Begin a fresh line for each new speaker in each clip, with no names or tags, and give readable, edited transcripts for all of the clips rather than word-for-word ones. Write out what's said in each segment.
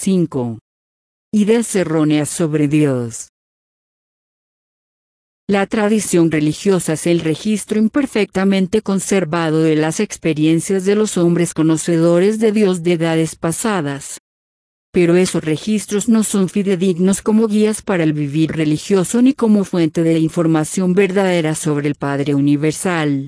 5. Ideas erróneas sobre Dios. La tradición religiosa es el registro imperfectamente conservado de las experiencias de los hombres conocedores de Dios de edades pasadas. Pero esos registros no son fidedignos como guías para el vivir religioso ni como fuente de información verdadera sobre el Padre Universal.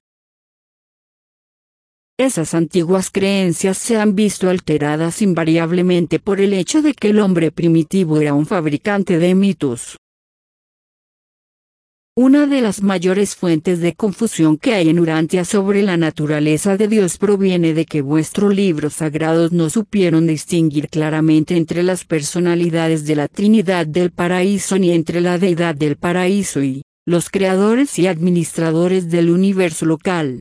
Esas antiguas creencias se han visto alteradas invariablemente por el hecho de que el hombre primitivo era un fabricante de mitos. Una de las mayores fuentes de confusión que hay en Urantia sobre la naturaleza de Dios proviene de que vuestros libros sagrados no supieron distinguir claramente entre las personalidades de la Trinidad del Paraíso ni entre la deidad del Paraíso y los creadores y administradores del universo local.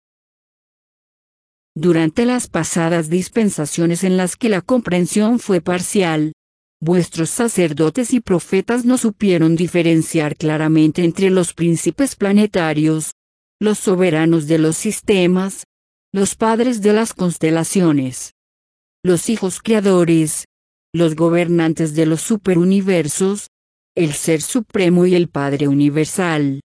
Durante las pasadas dispensaciones en las que la comprensión fue parcial, vuestros sacerdotes y profetas no supieron diferenciar claramente entre los príncipes planetarios, los soberanos de los sistemas, los padres de las constelaciones, los hijos creadores, los gobernantes de los superuniversos, el Ser Supremo y el Padre Universal.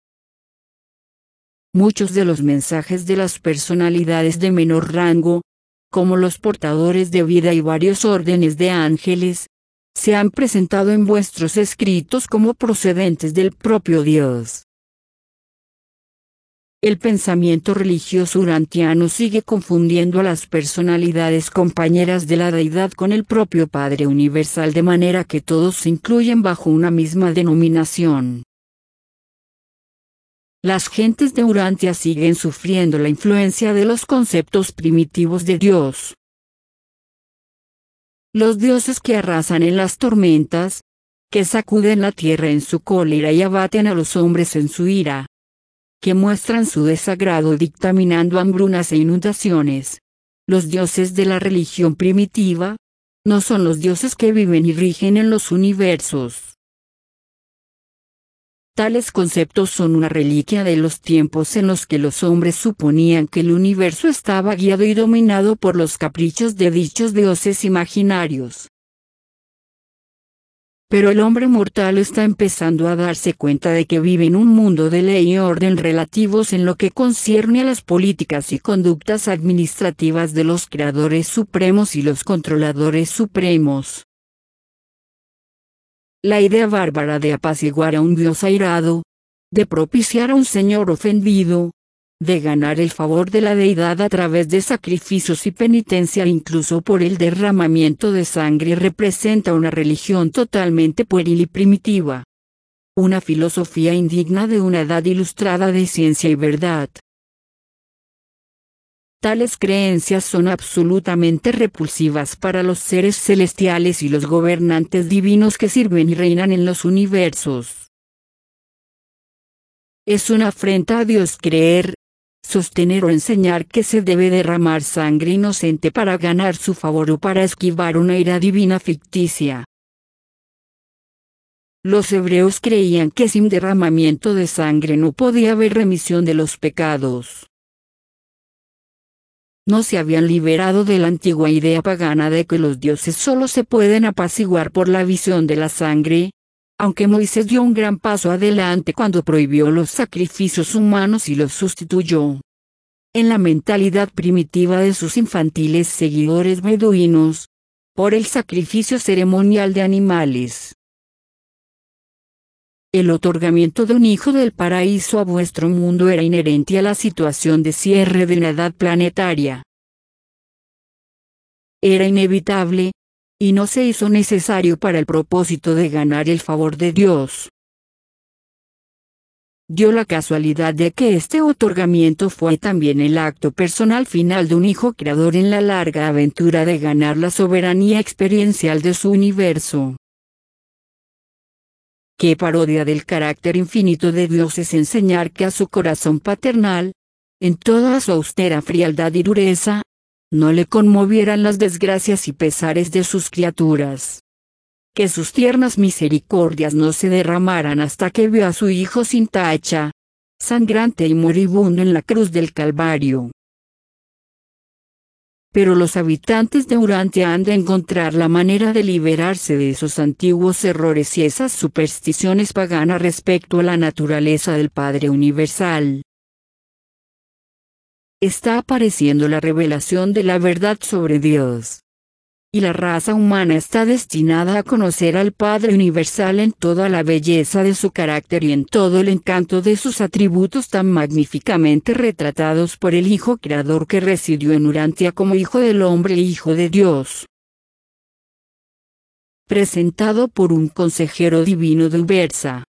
Muchos de los mensajes de las personalidades de menor rango, como los portadores de vida y varios órdenes de ángeles, se han presentado en vuestros escritos como procedentes del propio Dios. El pensamiento religioso urantiano sigue confundiendo a las personalidades compañeras de la deidad con el propio Padre Universal de manera que todos se incluyen bajo una misma denominación. Las gentes de Urantia siguen sufriendo la influencia de los conceptos primitivos de Dios. Los dioses que arrasan en las tormentas, que sacuden la tierra en su cólera y abaten a los hombres en su ira, que muestran su desagrado dictaminando hambrunas e inundaciones. Los dioses de la religión primitiva, no son los dioses que viven y rigen en los universos. Tales conceptos son una reliquia de los tiempos en los que los hombres suponían que el universo estaba guiado y dominado por los caprichos de dichos dioses imaginarios. Pero el hombre mortal está empezando a darse cuenta de que vive en un mundo de ley y orden relativos en lo que concierne a las políticas y conductas administrativas de los creadores supremos y los controladores supremos. La idea bárbara de apaciguar a un dios airado, de propiciar a un señor ofendido, de ganar el favor de la deidad a través de sacrificios y penitencia incluso por el derramamiento de sangre representa una religión totalmente pueril y primitiva. Una filosofía indigna de una edad ilustrada de ciencia y verdad. Tales creencias son absolutamente repulsivas para los seres celestiales y los gobernantes divinos que sirven y reinan en los universos. Es una afrenta a Dios creer, sostener o enseñar que se debe derramar sangre inocente para ganar su favor o para esquivar una ira divina ficticia. Los hebreos creían que sin derramamiento de sangre no podía haber remisión de los pecados. No se habían liberado de la antigua idea pagana de que los dioses solo se pueden apaciguar por la visión de la sangre, aunque Moisés dio un gran paso adelante cuando prohibió los sacrificios humanos y los sustituyó, en la mentalidad primitiva de sus infantiles seguidores beduinos, por el sacrificio ceremonial de animales. El otorgamiento de un hijo del paraíso a vuestro mundo era inherente a la situación de cierre de la edad planetaria. Era inevitable, y no se hizo necesario para el propósito de ganar el favor de Dios. Dio la casualidad de que este otorgamiento fue también el acto personal final de un hijo creador en la larga aventura de ganar la soberanía experiencial de su universo. Qué parodia del carácter infinito de Dios es enseñar que a su corazón paternal, en toda su austera frialdad y dureza, no le conmovieran las desgracias y pesares de sus criaturas. Que sus tiernas misericordias no se derramaran hasta que vio a su Hijo sin tacha, sangrante y moribundo en la cruz del Calvario. Pero los habitantes de Urantia han de encontrar la manera de liberarse de esos antiguos errores y esas supersticiones paganas respecto a la naturaleza del Padre Universal. Está apareciendo la revelación de la verdad sobre Dios. Y la raza humana está destinada a conocer al Padre Universal en toda la belleza de su carácter y en todo el encanto de sus atributos tan magníficamente retratados por el Hijo Creador que residió en Urantia como Hijo del Hombre e Hijo de Dios. Presentado por un consejero divino de Ubersa.